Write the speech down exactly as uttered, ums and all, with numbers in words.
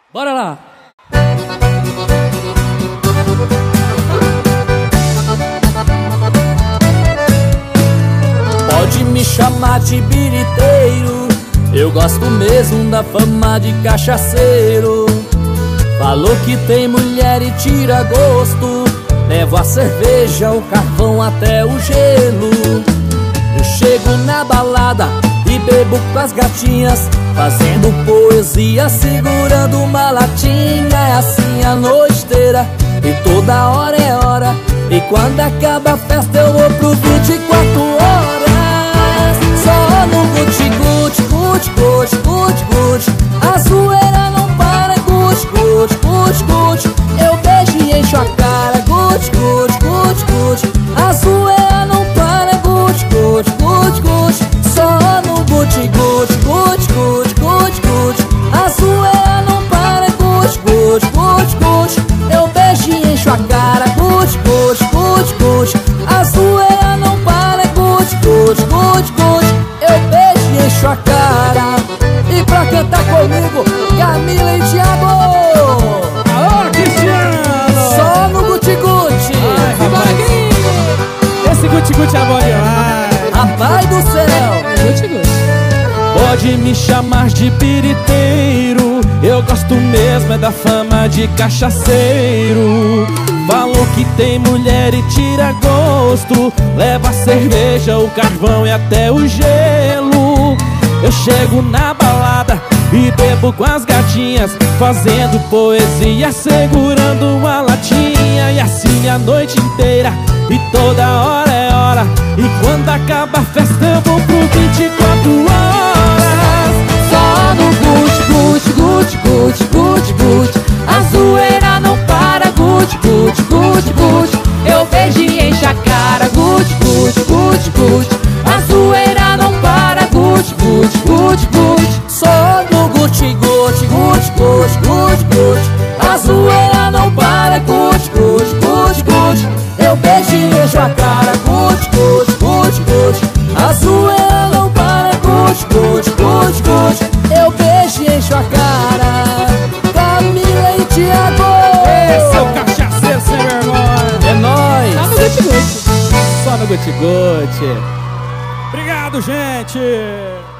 Bora lá! Pode me chamar de biriteiro, eu gosto mesmo da fama de cachaceiro. Falou que tem mulher e tira gosto, levo a cerveja, o carvão até o gelo. Eu chego na balada e bebo com as gatinhas, fazendo poesia, segurando uma latinha. É assim a noite inteira e toda hora é hora. E quando acaba a festa eu vou pro vinte e quatro horas. Só no guti-guti, guti-guti, guti-guti. A zoeira não para, guti-guti, guti-guti. Eu beijo e encho a cara, guti-guti, guti-guti. A zoeira não para, guti-guti, guti-guti. Só no guti-guti, guti-guti, guti-guti. A zoeira não para, guti-guti, guti-guti. Eu beijo e encho a cara, guti-guti, guti-guti. A zoeira não para, guti-guti, guti-guti. Eu beijo e encho a cara. E pra cantar comigo, Camila e Thiago. Alô, Cristiano! Só no guti-guti. Esse guti-guti é bom demais. Rapaz do céu, Guti-guti. pode me chamar de piriteiro, eu gosto mesmo é da fama de cachaceiro. Falou que tem mulher e tira gosto, leva a cerveja, o carvão e até o gelo. Eu chego na balada e bebo com as gatinhas, fazendo poesia, segurando uma latinha. E assim a noite inteira e toda hora é hora. E quando acaba a festa eu vou pro vinte e quatro horas. Só no guti, guti, guti, guti, guti, guti. A zoeira não para, guti, guti, guti, guti. Eu beijo e encho a cara, guti, guti, guti, guti. A zoeira não para, guti, guti, guti, guti. Só no guti, guti, guti, guti, guti, guti. A zoeira não para, guti, guti, guti, guti. Eu beijo e encho a cara, guti, guti, guti, guti. A zoeira não para, guti, guti, guti, guti. Eu beijo e encho a cara. Camila e Thiago. Esse é o cachaceiro sem vergonha. É nóis. Só no guti-guti. Só no guti-guti. Obrigado, gente.